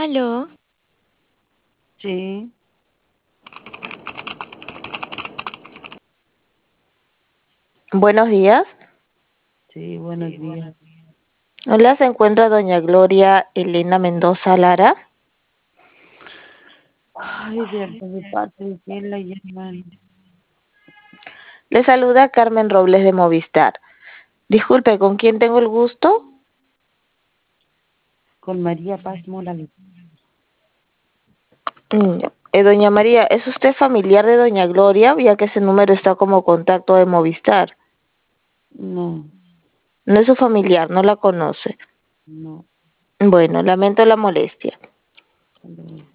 Aló, Sí, buenos días. sí, buenos días. Hola, se encuentra doña Gloria Elena Mendoza Lara. Ay, de parte de quién la llaman. Le saluda Carmen Robles de Movistar. Disculpe, ¿con quién tengo el gusto? Con María Paz Morales. Doña María, ¿es usted familiar de doña Gloria, ya que ese número está como contacto de Movistar? No, No es su familiar, no la conoce. no. Bueno, lamento la molestia. Hasta luego.